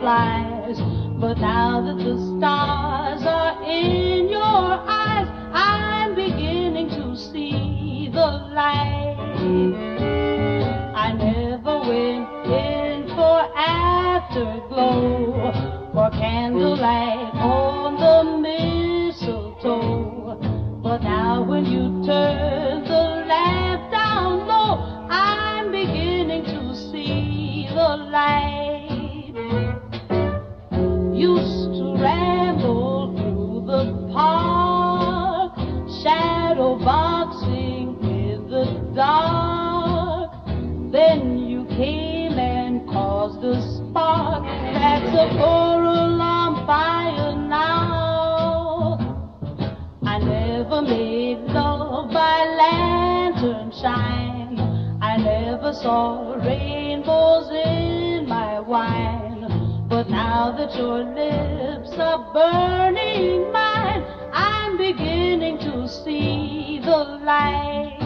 fireflies. But now that the stars are in your eyes, I'm beginning to see the light. I never went in for afterglow or candlelight on the mistletoe. But now when you turn the lamp down low, I'm beginning to see the light. Used to ramble through the park, shadow boxing in the dark. Then you came and caused a spark. That's a coral on fire now. I never made love by lantern shine. I never saw rainbows in my wine. But now that your lips are burning mine, I'm beginning to see the light.